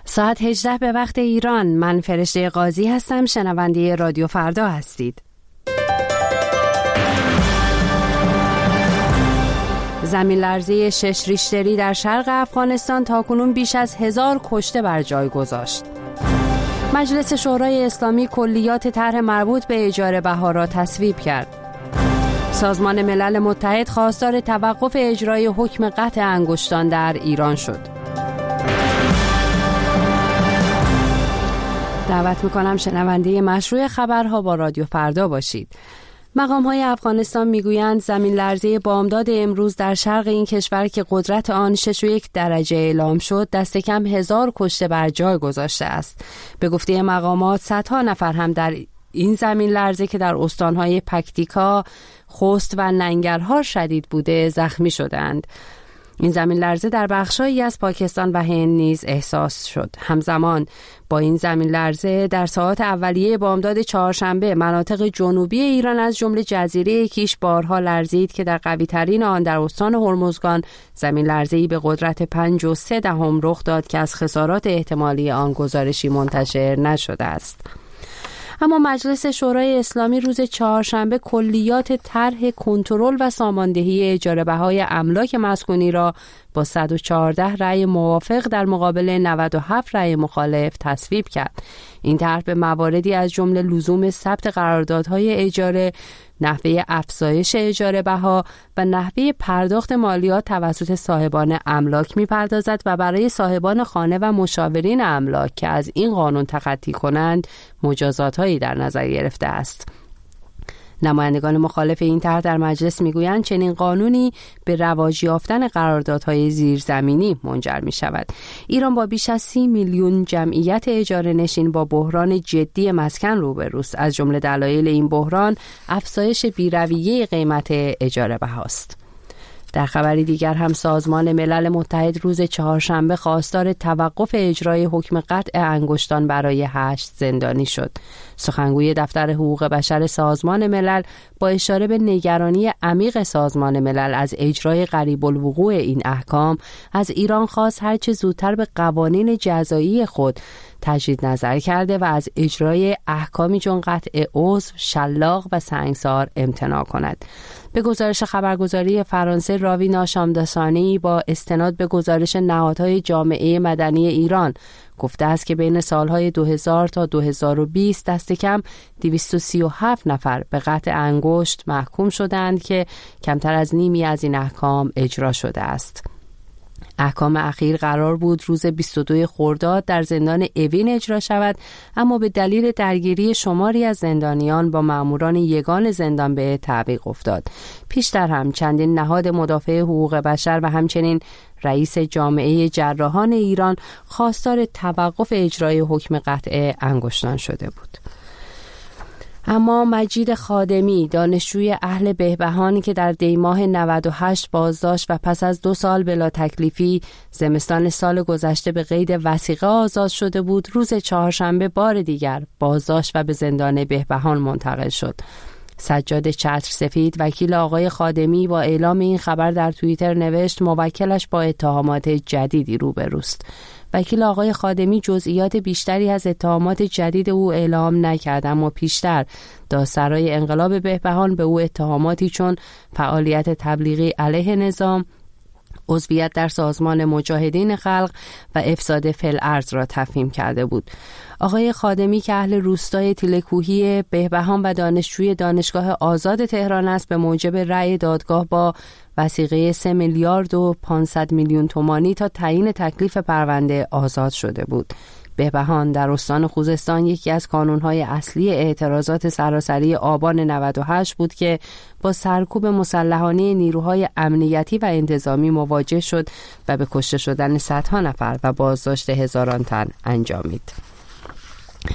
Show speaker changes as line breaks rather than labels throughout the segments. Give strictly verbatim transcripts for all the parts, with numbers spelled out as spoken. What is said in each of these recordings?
ساعت هجده به وقت ایران. من فرشته قاضی هستم. شنونده رادیو فردا هستید. زمین لرزه شش ریشتری در شرق افغانستان تاکنون بیش از هزار کشته بر جای گذاشت. مجلس شورای اسلامی کلیات طرح مربوط به اجاره بها را تصویب کرد. سازمان ملل متحد خواستار توقف اجرای حکم قطع انگشتان در ایران شد. دعوت میکنم شنونده مشروع خبرها با رادیو فردا باشید. مقام‌های افغانستان میگویند زمین لرزه بامداد امروز در شرق این کشور که قدرت آن شش و یک درجه اعلام شد دست کم هزار کشته بر جای گذاشته است. به گفته مقامات صدها نفر هم در این زمین لرزه که در استانهای پکتیکا، خوست و ننگرهار شدید بوده زخمی شدند. این زمین لرزه در بخشایی از پاکستان و هند نیز احساس شد. همزمان با این زمین لرزه در ساعات اولیه بامداد چهارشنبه مناطق جنوبی ایران از جمله جزیره کیش بارها لرزید که در قوی ترین آن در استان هرمزگان زمین لرزه‌ای به قدرت پنج و سه دهم رخ داد که از خسارات احتمالی آن گزارشی منتشر نشده است. اما مجلس شورای اسلامی روز چهارشنبه کلیات طرح کنترل و ساماندهی اجاره بهای املاک مسکونی را با صد و چهارده رأی موافق در مقابل نود و هفت رأی مخالف تصویب کرد. این طرح به مواردی از جمله لزوم ثبت قراردادهای اجاره، نحوه افزایش اجاره بها و نحوه پرداخت مالیات توسط صاحبان املاک می‌پردازد و برای صاحبان خانه و مشاورین املاک که از این قانون تخطی کنند مجازات‌هایی در نظر گرفته است. نمایندگان مخالف این طرح در مجلس میگویند چنین قانونی به رواج یافتن قراردادهای زیرزمینی منجر می شود. ایران با بیش از سی میلیون جمعیت اجاره نشین با بحران جدی مسکن روبروست. از جمله دلایل این بحران افزایش بی‌رویه قیمت اجاره بهاست. در خبری دیگر هم سازمان ملل متحد روز چهارشنبه خواستار توقف اجرای حکم قطع انگشتان برای هشت زندانی شد. سخنگوی دفتر حقوق بشر سازمان ملل با اشاره به نگرانی عمیق سازمان ملل از اجرای قریب الوقوع این احکام از ایران خواست هرچه زودتر به قوانین جزایی خود تجدید نظر کرده و از اجرای احکامی چون قطع عضو، شلاق و سنگسار امتناع کند. به گزارش خبرگزاری فرانسه راوی ناشامداسانی با استناد به گزارش نهادهای جامعه مدنی ایران گفته است که بین سالهای دو هزار تا دو هزار و بیست دست کم دویست و سی و هفت نفر به قطع انگشت محکوم شدند که کمتر از نیمی از این احکام اجرا شده است. احکام اخیر قرار بود روز بیست و دو خرداد در زندان اوین اجرا شود، اما به دلیل درگیری شماری از زندانیان با ماموران یگان زندان به تعویق افتاد. پیشتر هم چندین نهاد مدافع حقوق بشر و همچنین رئیس جامعه جراحان ایران خواستار توقف اجرای حکم قطع انگشتان شده بود. اما مجید خادمی، دانشجوی اهل بهبهانی که در دیماه نود و هشت بازداشت و پس از دو سال بلا تکلیفی زمستان سال گذشته به قید وثیقه آزاد شده بود، روز چهارشنبه بار دیگر بازداشت و به زندان بهبهان منتقل شد. سجاد چتر سفید، وکیل آقای خادمی، با اعلام این خبر در توییتر نوشت موکلش با اتهامات جدیدی روبروست. وکیل آقای خادمی جزئیات بیشتری از اتهامات جدید او اعلام نکرد، اما پیشتر دادسرای انقلاب بهبهان به او اتهاماتی چون فعالیت تبلیغی علیه نظام، عضویت در سازمان مجاهدین خلق و افساد فی‌الارض را تفهیم کرده بود. آقای خادمی که اهل روستای تیله‌کوهی بهبهان و دانشجوی دانشگاه آزاد تهران است، به موجب رأی دادگاه با وثیقه سه میلیارد و پانصد میلیون تومانی تا تعیین تکلیف پرونده آزاد شده بود. بهبهان در استان خوزستان یکی از کانونهای اصلی اعتراضات سراسری آبان نود و هشت بود که با سرکوب مسلحانه نیروهای امنیتی و انتظامی مواجه شد و به کشته شدن صدها نفر و بازداشت هزاران تن انجامید.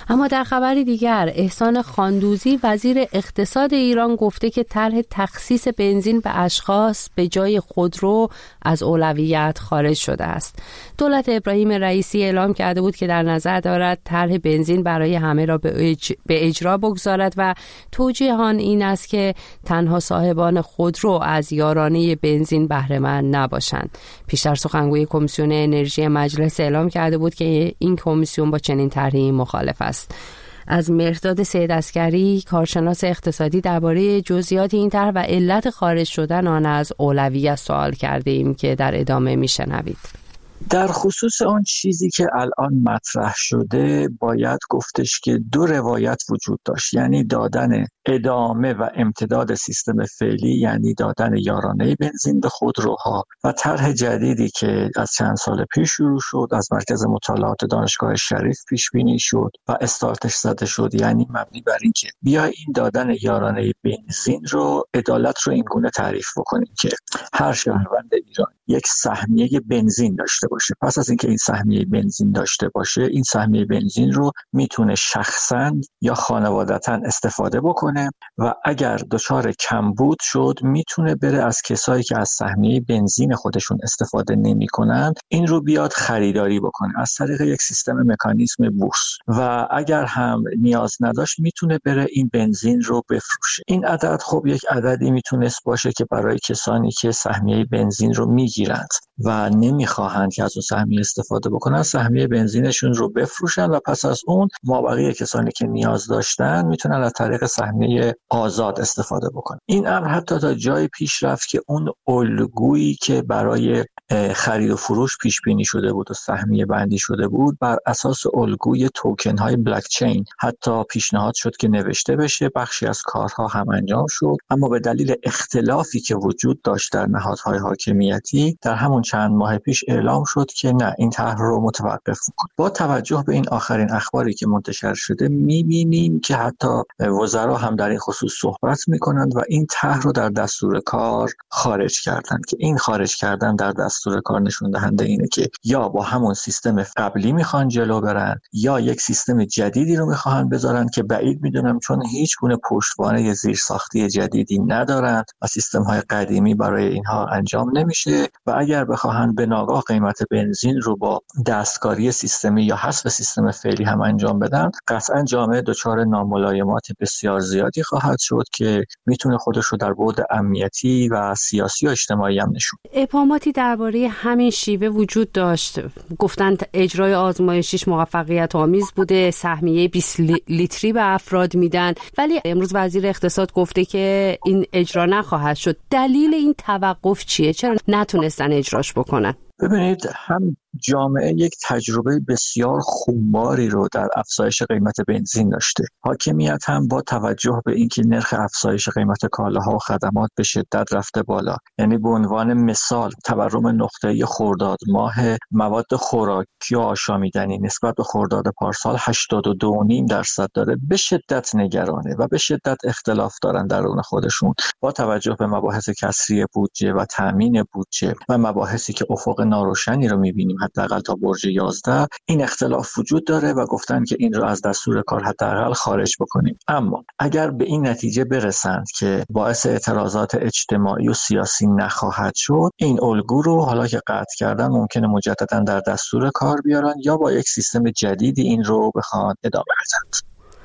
اما در خبری دیگر، احسان خاندوزی وزیر اقتصاد ایران گفته که طرح تخصیص بنزین به اشخاص به جای خودرو از اولویت خارج شده است. دولت ابراهیم رئیسی اعلام کرده بود که در نظر دارد طرح بنزین برای همه را به, اج... به اجرا بگذارد و توجیه آن این است که تنها صاحبان خودرو از یارانه بنزین بهره مند نباشند. پیشتر سخنگوی کمیسیون انرژی مجلس اعلام کرده بود که این کمیسیون با چنین طرحی مخالف است. از مهرداد سید عسکری، کارشناس اقتصادی، درباره جزئیات این طرح و علت خارج شدن آن از اولویت سوال کرده ایم که در ادامه میشنوید.
در خصوص آن چیزی که الان مطرح شده باید گفتش که دو روایت وجود داشت، یعنی دادن ادامه و امتداد سیستم فعلی، یعنی دادن یارانه بنزین به خودروها، و طرح جدیدی که از چند سال پیش شروع شد، از مرکز مطالعات دانشگاه شریف پیش بینی شد و استارتش زده شد، یعنی مبنی بر این که بیا این دادن یارانه بنزین رو، عدالت رو این گونه تعریف بکنیم که هر شهروند ایران یک سهمیه بنزین داشته باشه. پس از اینکه این سهمیه بنزین داشته باشه، این سهمیه بنزین رو میتونه شخصاً یا خانوادتاً استفاده بکنه و اگر دچار کمبود شد میتونه بره از کسایی که از سهمیه بنزین خودشون استفاده نمی‌کنن این رو بیاد خریداری بکنه از طریق یک سیستم مکانیزم بورس، و اگر هم نیاز نداشت میتونه بره این بنزین رو بفروشه. این عدد خب یک عددی میتونست باشه که برای کسانی که سهمیه بنزین رو میگیرند و نمیخواهند که از اون سهمیه استفاده بکنن، سهمیه بنزینشون رو بفروشن و پس از اون مابقی کسانی که نیاز داشتن میتونن از طریق سهمیه آزاد استفاده بکنن. این امر حتی تا جای پیش رفت که اون الگویی که برای خرید و فروش پیش بینی شده بود و سهمیه بندی شده بود، بر اساس الگوی توکن های بلاک چین حتی پیشنهاد شد که نوشته بشه. بخشی از کارها هم انجام شد، اما به دلیل اختلافی که وجود داشت در نهادهای حاکمیتی در همون چند ماه پیش اعلام شد که نه، این طرح رو متوقف کن. با توجه به این آخرین اخباری که منتشر شده می‌بینیم که حتی وزرا هم در این خصوص صحبت می‌کنند و این طرح رو در دستور کار خارج کردند که این خارج کردن در دستور کار نشون دهنده اینه که یا با همون سیستم قبلی میخوان جلو برن یا یک سیستم جدیدی رو میخوان بذارن که بعید میدونم، چون هیچ گونه پشتوانه زیرساختی جدیدی ندارند و سیستم‌های قدیمی برای اینها انجام نمیشه، و اگر بخواهن به ناگاه قیمت بنزین رو با دستکاری سیستمی یا حذف سیستم فعلی هم انجام بدن، قطعا جامعه دچار ناملایمات بسیار زیادی خواهد شد که میتونه خودش رو در بعد امنیتی و سیاسی و اجتماعی هم نشون.
ابهاماتی درباره همین شیوه وجود داشت. گفتند اجرای آزمایشیش موفقیت آمیز بوده، سهمیه بیست لیتری به افراد میدن، ولی امروز وزیر اقتصاد گفته که این اجرا نخواهد شد. دلیل این توقف چیه؟ چرا نتونستن اجراش بکنن؟
ببینید، هم جامعه یک تجربه بسیار خونباری رو در افزایش قیمت بنزین داشته. حاکمیت هم با توجه به اینکه نرخ افزایش قیمت کالاها و خدمات به شدت رفته بالا، یعنی به عنوان مثال تورم نقطه‌ای خرداد ماه مواد خوراکی و آشامیدنی نسبت به خرداد پارسال هشتاد و دو و نیم درصد داره، به شدت نگرانه و به شدت اختلاف دارن درون خودشون با توجه به مباحث کسری بودجه و تامین بودجه و مباحثی که افق ناروشنی رو می‌بینیم حداقل تا برج یازده. این اختلاف وجود داره و گفتن که این رو از دستور کار حداقل خارج بکنیم. اما اگر به این نتیجه برسند که باعث اعتراضات اجتماعی و سیاسی نخواهد شد، این الگو رو حالا که قطع کردن ممکنه مجددا در دستور کار بیارن یا با یک سیستم جدیدی این رو بخوان ادامه بدن.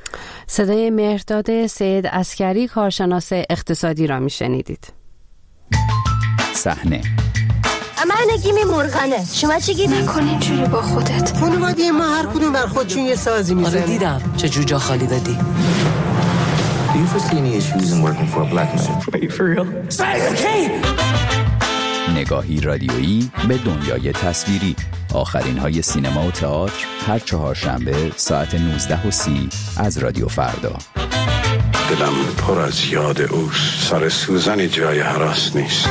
صدای مهرداد سید عسکری، کارشناس اقتصادی را میشنیدید.
صحنه
من نگیمی مرغنه، شما چی گیری؟
نکن اینجوری با خودت.
خانواده ما هر کدوم بر خودشون یه سازی میزنه.
آره دیدم چه جوجا خالی دادی.
Do you foresee any issues in working for a black man?
Wait for real. Say the key!
نگاهی رادیویی به دنیای تصویری. آخرین های سینما و تئاتر هر چهارشنبه ساعت نوزده و سی از رادیو فردا.
دلم پر از یاد اوست، سر سوزن جای هراس نیست.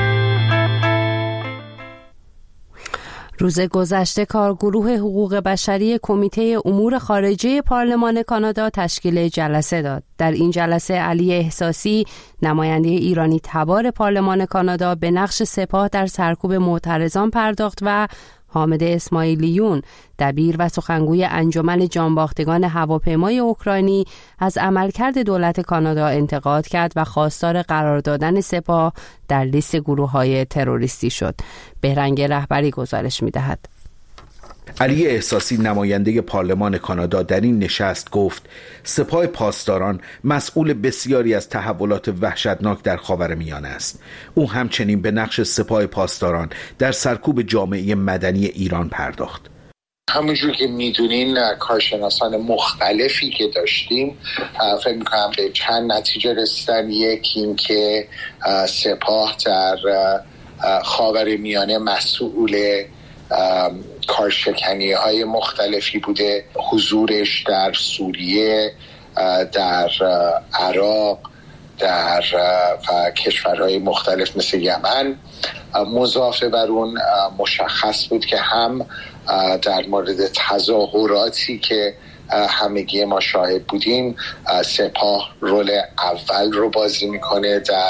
روز گذشته کارگروه حقوق بشری کمیته امور خارجه پارلمان کانادا تشکیل جلسه داد. در این جلسه علی احساسی، نماینده ایرانی تبار پارلمان کانادا، به نقش سپاه در سرکوب معترضان پرداخت و حامد اسماعیلیون، دبیر و سخنگوی انجمن جانباختگان هواپیمای اوکراینی، از عملکرد دولت کانادا انتقاد کرد و خواستار قرار دادن سپاه در لیست گروه‌های تروریستی شد. بهرنگ رهبری گزارش می‌دهد.
علی احساسی نماینده پارلمان کانادا در این نشست گفت سپاه پاسداران مسئول بسیاری از تحولات وحشتناک در خاورمیانه است. او همچنین به نقش سپاه پاسداران در سرکوب جامعه مدنی ایران پرداخت.
همونجور که میدونین کارشناسان مختلفی که داشتیم فکر میکنم به چند نتیجه رسیدن. یکی این که سپاه در خاورمیانه مسئول کارشکنی های مختلفی بوده، حضورش در سوریه، در عراق، در و کشورهای مختلف مثل یمن. مضافه بر اون مشخص بود که هم در مورد تظاهراتی که همگی ما شاهد بودیم سپاه رول اول رو بازی میکنه در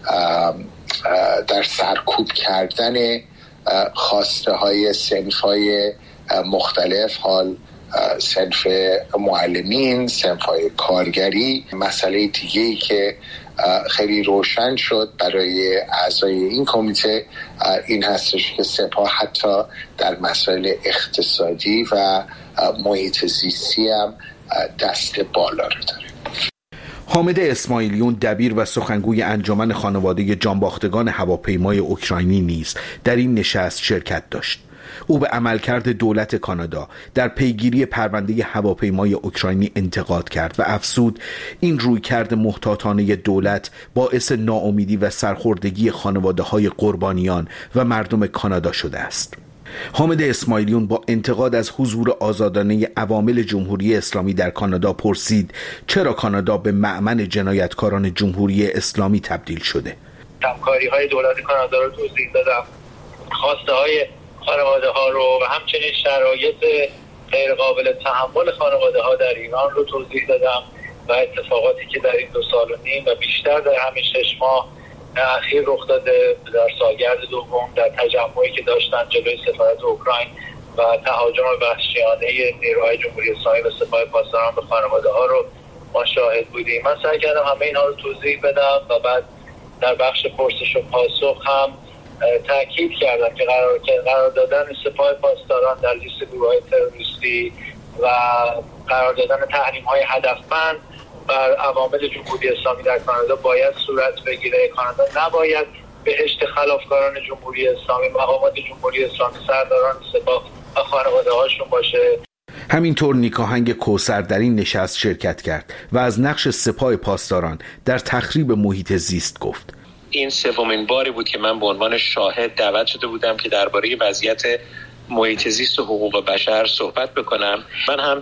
در سرکوب کردن خواسته های صنف های مختلف، حال صنف معلمین، صنف های کارگری. مسئله دیگه‌ای که خیلی روشن شد برای اعضای این کمیته این هستش که سپاه حتی در مسائل اقتصادی و محیط زیستی هم دست بالا رو داره.
حامد اسماعیلیون، دبیر و سخنگوی انجمن خانواده جانباختگان هواپیمای اوکراینی نیز در این نشست شرکت داشت. او به عملکرد دولت کانادا در پیگیری پرونده هواپیمای اوکراینی انتقاد کرد و افزود این رویکرد محتاطانه دولت باعث ناامیدی و سرخوردگی خانواده‌های قربانیان و مردم کانادا شده است. حامد اسماعیلیون با انتقاد از حضور آزادانه عوامل جمهوری اسلامی در کانادا پرسید چرا کانادا به مأمن جنایتکاران جمهوری اسلامی تبدیل شده.
همکاری های دولت کانادا رو توضیح دادم، خواسته های خانواده ها رو و همچنین شرایط غیر قابل تحمل خانواده ها در ایران رو توضیح دادم و اتفاقاتی که در این دو سال و نیم و بیشتر در همین شش ماه اخیر رخ داده در سالگرد دوم، در تجمعی که داشتن جلوی سفارت اوکراین و تهاجم وحشیانه نیروهای جمهوری اسلامی و سپاه پاسداران به خانواده ها رو ما شاهد بودیم. من سعی کردم همه اینها رو توضیح بدم و بعد در بخش پرسش و پاسخ هم تاکید کردم که قرار که قرار دادن سپاه پاسداران در لیست گروه‌های تروریستی و قرار دادن تحریم‌های هدفمند بر عوامل جمهوری اسلامی در کانادا باید صورت بگیره. کانادا نباید بهشت خلافکاران جمهوری اسلامی، مقامات جمهوری اسلامی، سرداران سپاه و خانواده هاشون باشه.
همینطور نیکاهنگ کوثر در این نشست شرکت کرد و از نقش سپاه پاسداران در تخریب محیط زیست گفت.
این سومین باری بود که من به عنوان شاهد دعوت شده بودم که درباره وضعیت محیط زیست و حقوق بشر صحبت بکنم. من هم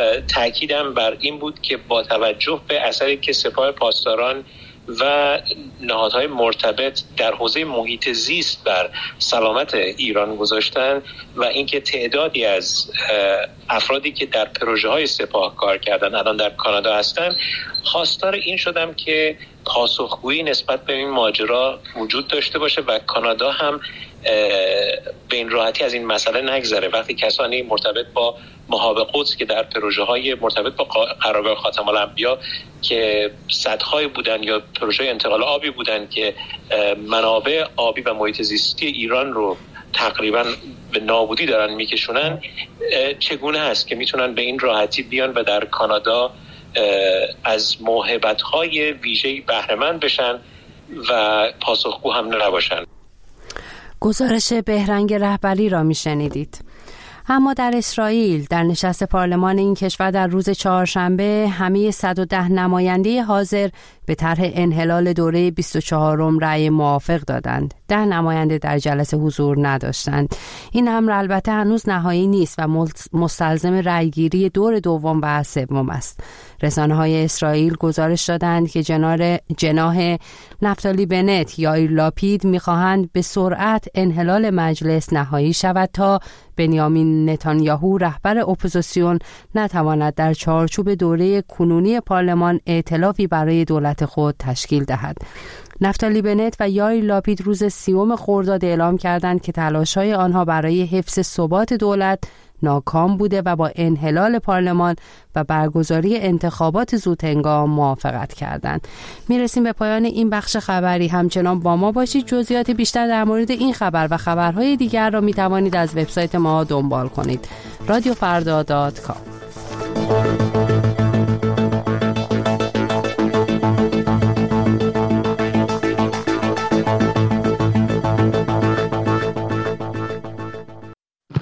تأکیدم بر این بود که با توجه به اثری که سپاه پاسداران و نهادهای مرتبط در حوزه محیط زیست بر سلامت ایران گذاشتن و اینکه تعدادی از افرادی که در پروژه های سپاه کار کردن الان در کانادا هستن، خواستار این شدم که پاسخگویی نسبت به این ماجرا وجود داشته باشه و کانادا هم به این راحتی از این مسئله نگذره. وقتی کسانی مرتبط با محاب قدس که در پروژه های مرتبط با قرارگاه خاتم الانبیا که سدهای بودن یا پروژه انتقال آبی بودن که منابع آبی و محیط زیستی ایران رو تقریبا به نابودی دارن میکشونن، چگونه هست که میتونن به این راحتی بیان و در کانادا از موهبت‌های ویژه‌ای بهره‌مند بشن و پاسخگو هم نباشن.
گزارش بهرنگ رهبری را میشنیدید. اما در اسرائیل در نشست پارلمان این کشور در روز چهارشنبه همه صد و ده نماینده حاضر به طرح انحلال دوره بیست و چهارم رأی موافق دادند. ده نماینده در جلسه حضور نداشتند. این امر البته هنوز نهایی نیست و مستلزم رأیگیری دور دوم و سوم است. رسانه‌های اسرائیل گزارش دادند که جنار جناح نفتالی بنت یا لاپید می‌خواهند به سرعت انحلال مجلس نهایی شود تا بنیامین نتانیاهو رهبر اپوزیسیون نتواند در چارچوب دوره کنونی پارلمان ائتلافی برای دولت دولت خود تشکیل دهد. نفتالی بنت و یایر لاپید روز سیوم خرداد اعلام کردند که تلاش‌های آنها برای حفظ ثبات دولت ناکام بوده و با انحلال پارلمان و برگزاری انتخابات زودهنگام موافقت کردند. میرسیم به پایان این بخش خبری. همچنان با ما باشید. جزئیات بیشتر در مورد این خبر و خبرهای دیگر را میتوانید از وبسایت ما دنبال کنید. رادیو فردا دات کام.